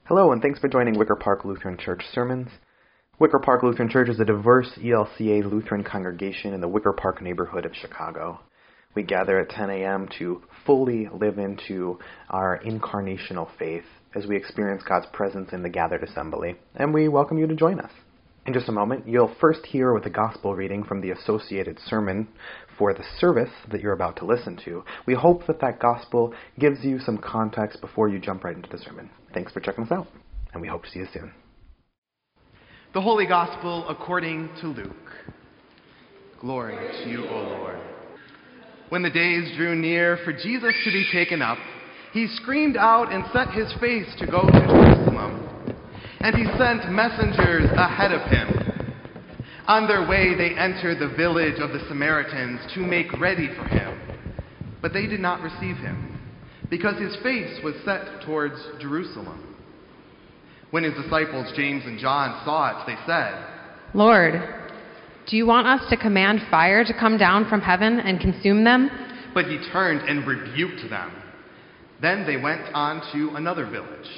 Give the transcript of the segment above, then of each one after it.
Hello, and thanks for joining Wicker Park Lutheran Church Sermons. Wicker Park Lutheran Church is a diverse ELCA Lutheran congregation in the Wicker Park neighborhood of Chicago. We gather at 10 a.m. to fully live into our incarnational faith as we experience God's presence in the gathered assembly, and we welcome you to join us. In just a moment, you'll first hear with a gospel reading from the associated sermon for the service that you're about to listen to. We hope that gospel gives you some context before you jump right into the sermon. Thanks for checking us out, and we hope to see you soon. The Holy Gospel according to Luke. Glory to you, O Lord. When the days drew near for Jesus to be taken up, he screamed out and set his face to go to Jerusalem. And he sent messengers ahead of him. On their way, they entered the village of the Samaritans to make ready for him. But they did not receive him, because his face was set towards Jerusalem. When his disciples James and John saw it, they said, "Lord, do you want us to command fire to come down from heaven and consume them?" But he turned and rebuked them. Then they went on to another village.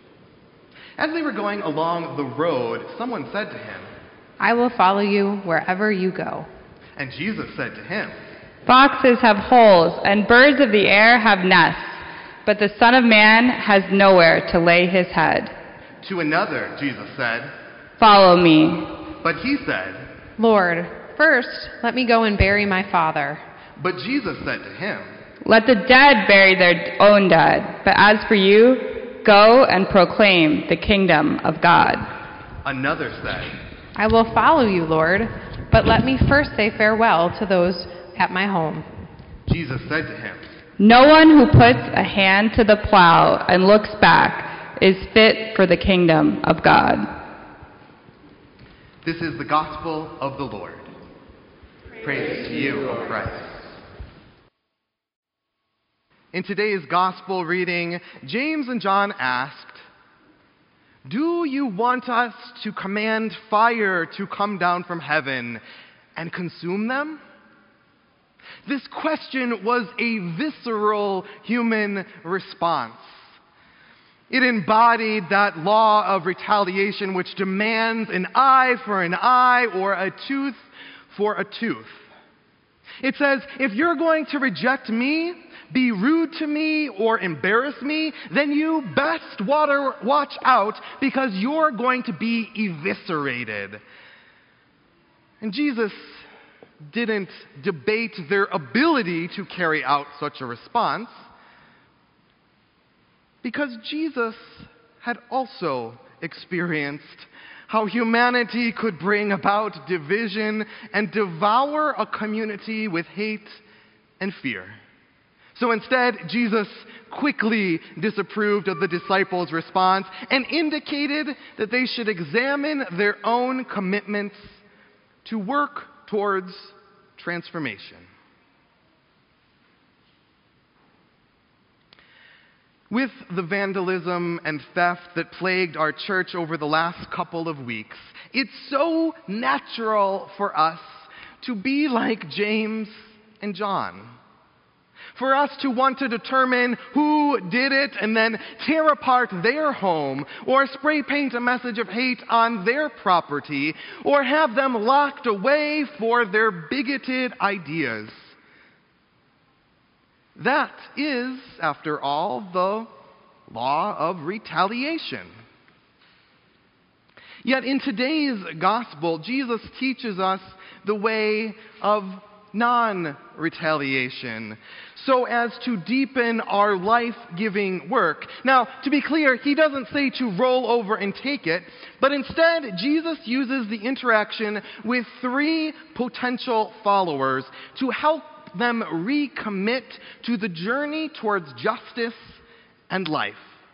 As they were going along the road, someone said to him, "I will follow you wherever you go." And Jesus said to him, "Foxes have holes, and birds of the air have nests, but the Son of Man has nowhere to lay his head." To another, Jesus said, "Follow me." But he said, "Lord, first let me go and bury my father." But Jesus said to him, "Let the dead bury their own dead, but as for you, go and proclaim the kingdom of God." Another said, "I will follow you, Lord, but let me first say farewell to those at my home." Jesus said to him, "No one who puts a hand to the plow and looks back is fit for the kingdom of God." This is the gospel of the Lord. Praise to you, O Christ. In today's gospel reading, James and John asked, "Do you want us to command fire to come down from heaven and consume them?" This question was a visceral human response. It embodied that law of retaliation which demands an eye for an eye or a tooth for a tooth. It says, if you're going to reject me, be rude to me, or embarrass me, then you best watch out, because you're going to be eviscerated. And Jesus didn't debate their ability to carry out such a response, because Jesus had also experienced how humanity could bring about division and devour a community with hate and fear. So instead, Jesus quickly disapproved of the disciples' response and indicated that they should examine their own commitments to work towards transformation. With the vandalism and theft that plagued our church over the last couple of weeks, it's so natural for us to be like James and John. For us to want to determine who did it and then tear apart their home, or spray paint a message of hate on their property, or have them locked away for their bigoted ideas. That is, after all, the law of retaliation. Yet in today's gospel, Jesus teaches us the way of non-retaliation, so as to deepen our life-giving work. Now, to be clear, he doesn't say to roll over and take it, but instead, Jesus uses the interaction with three potential followers to help them recommit to the journey towards justice and life.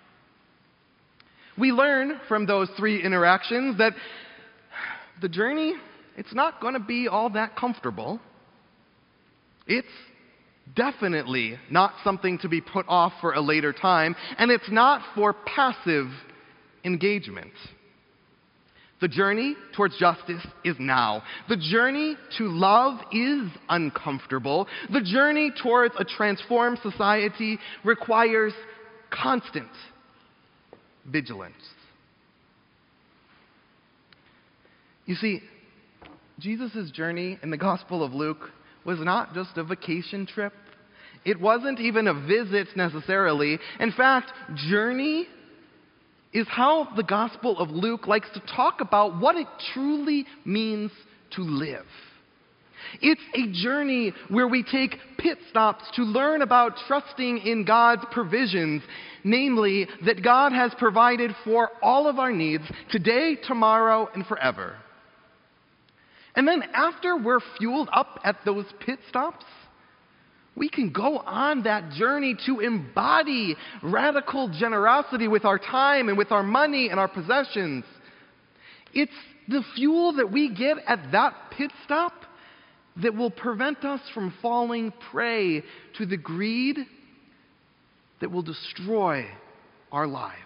We learn from those three interactions that the journey, it's not going to be all that comfortable. It's definitely not something to be put off for a later time, and it's not for passive engagement. The journey towards justice is now. The journey to love is uncomfortable. The journey towards a transformed society requires constant vigilance. You see, Jesus' journey in the Gospel of Luke was not just a vacation trip. It wasn't even a visit necessarily. In fact, journey is how the Gospel of Luke likes to talk about what it truly means to live. It's a journey where we take pit stops to learn about trusting in God's provisions, namely that God has provided for all of our needs today, tomorrow, and forever. And then after we're fueled up at those pit stops, we can go on that journey to embody radical generosity with our time and with our money and our possessions. It's the fuel that we get at that pit stop that will prevent us from falling prey to the greed that will destroy our lives.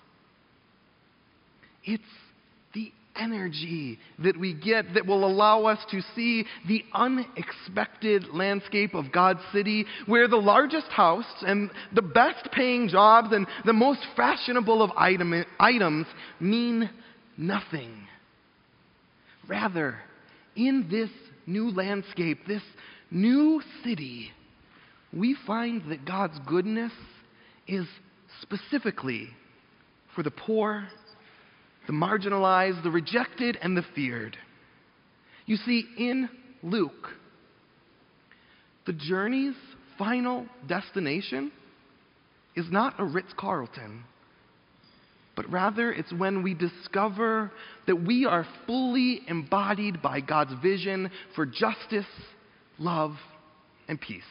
It's the energy that we get that will allow us to see the unexpected landscape of God's city, where the largest house and the best paying jobs and the most fashionable of items mean nothing. Rather, in this new landscape, this new city, we find that God's goodness is specifically for the poor, the marginalized, the rejected, and the feared. You see, in Luke, the journey's final destination is not a Ritz-Carlton, but rather it's when we discover that we are fully embodied by God's vision for justice, love, and peace.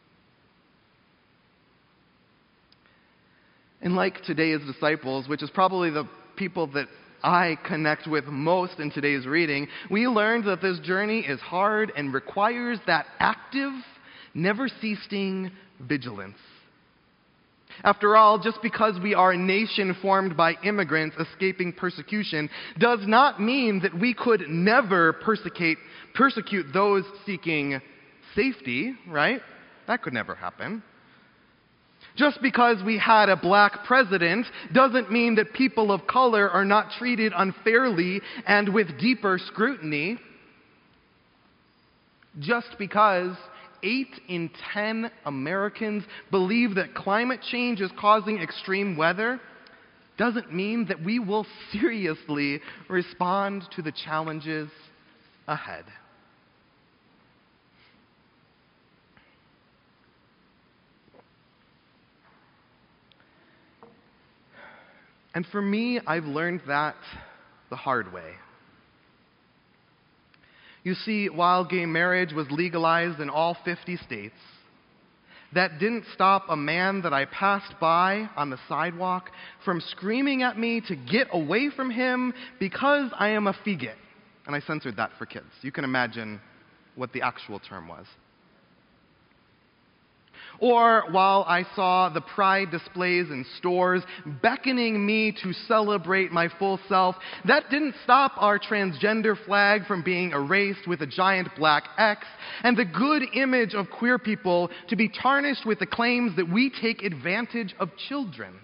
And like today's disciples, which is probably the people that I connect with most in today's reading, we learned that this journey is hard and requires that active, never-ceasing vigilance. After all, just because we are a nation formed by immigrants escaping persecution does not mean that we could never persecute those seeking safety, right? That could never happen. Just because we had a black president doesn't mean that people of color are not treated unfairly and with deeper scrutiny. Just because 8 in 10 Americans believe that climate change is causing extreme weather doesn't mean that we will seriously respond to the challenges ahead. And for me, I've learned that the hard way. You see, while gay marriage was legalized in all 50 states, that didn't stop a man that I passed by on the sidewalk from screaming at me to get away from him because I am a faggot. And I censored that for kids. You can imagine what the actual term was. Or while I saw the pride displays in stores beckoning me to celebrate my full self, that didn't stop our transgender flag from being erased with a giant black X, and the good image of queer people to be tarnished with the claims that we take advantage of children.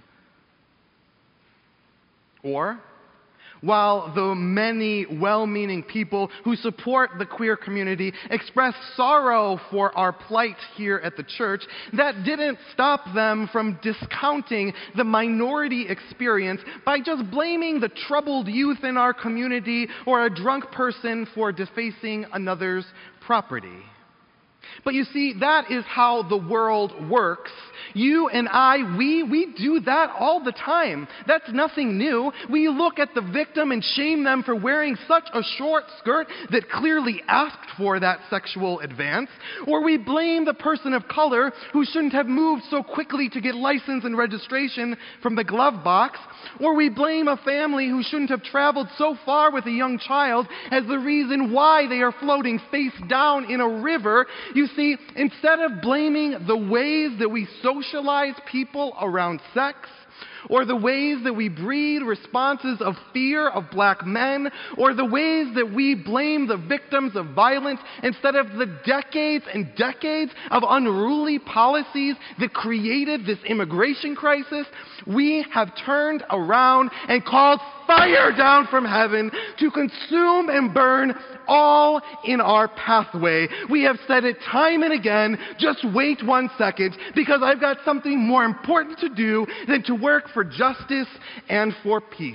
Or while the many well-meaning people who support the queer community express sorrow for our plight here at the church, that didn't stop them from discounting the minority experience by just blaming the troubled youth in our community or a drunk person for defacing another's property. But you see, that is how the world works. You and I, we do that all the time. That's nothing new. We look at the victim and shame them for wearing such a short skirt that clearly asked for that sexual advance. Or we blame the person of color who shouldn't have moved so quickly to get license and registration from the glove box. Or we blame a family who shouldn't have traveled so far with a young child as the reason why they are floating face down in a river. You see, instead of blaming the ways that we socialize people around sex, or the ways that we breed responses of fear of black men, or the ways that we blame the victims of violence instead of the decades and decades of unruly policies that created this immigration crisis, we have turned around and called fire down from heaven to consume and burn all in our pathway. We have said it time and again, just wait 1 second, because I've got something more important to do than to work for justice and for peace.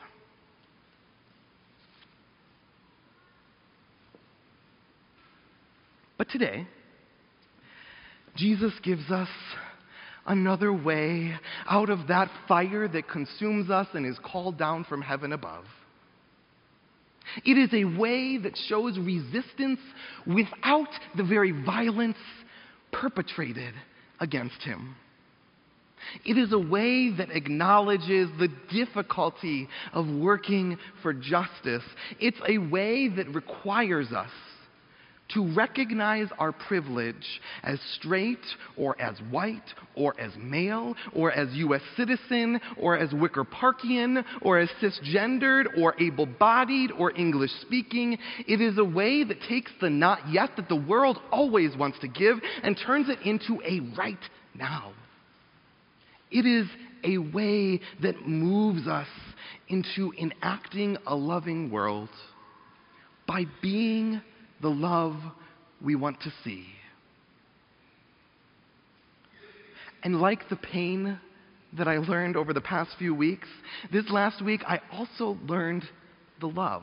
But today, Jesus gives us another way out of that fire that consumes us and is called down from heaven above. It is a way that shows resistance without the very violence perpetrated against him. It is a way that acknowledges the difficulty of working for justice. It's a way that requires us to recognize our privilege as straight or as white or as male or as U.S. citizen or as Wicker Parkian or as cisgendered or able-bodied or English-speaking. It is a way that takes the not yet that the world always wants to give and turns it into a right now. It is a way that moves us into enacting a loving world by being the love we want to see. And like the pain that I learned over the past few weeks, this last week I also learned the love.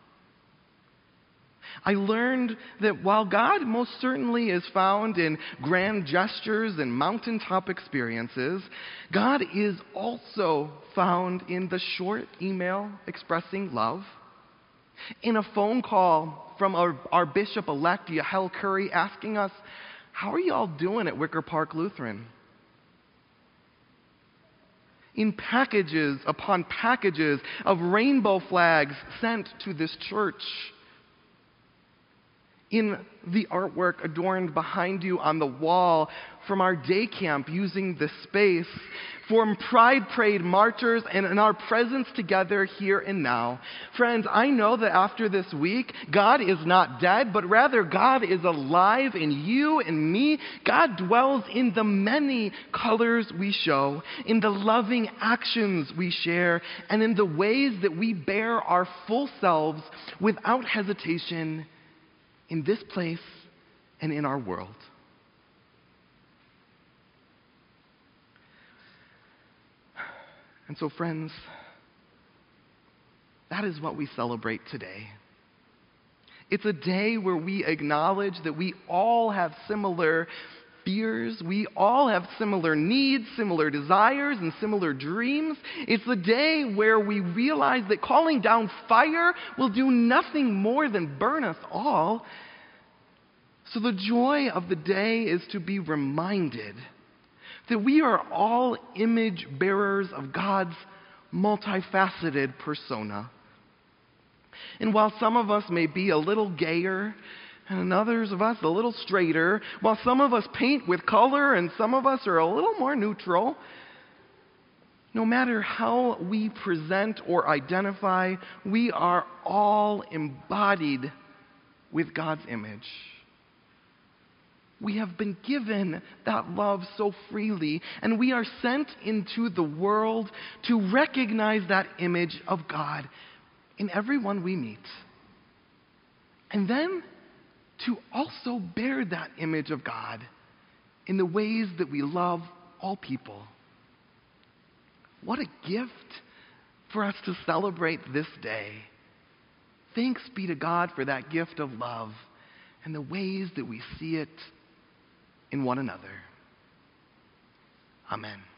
I learned that while God most certainly is found in grand gestures and mountaintop experiences, God is also found in the short email expressing love, in a phone call from our Bishop-elect, Yahel Curry, asking us, how are you all doing at Wicker Park Lutheran? In packages upon packages of rainbow flags sent to this church. In the artwork adorned behind you on the wall from our day camp using this space, from Pride Parade marchers, and in our presence together here and now. Friends, I know that after this week, God is not dead, but rather God is alive in you and me. God dwells in the many colors we show, in the loving actions we share, and in the ways that we bear our full selves without hesitation in this place and in our world. And so, friends, that is what we celebrate today. It's a day where we acknowledge that we all have similar fears, we all have similar needs, similar desires, and similar dreams. It's the day where we realize that calling down fire will do nothing more than burn us all. So the joy of the day is to be reminded that we are all image bearers of God's multifaceted persona. And while some of us may be a little gayer, and others of us a little straighter, while some of us paint with color and some of us are a little more neutral, no matter how we present or identify, we are all embodied with God's image. We have been given that love so freely, and we are sent into the world to recognize that image of God in everyone we meet. And then to also bear that image of God in the ways that we love all people. What a gift for us to celebrate this day. Thanks be to God for that gift of love and the ways that we see it in one another. Amen.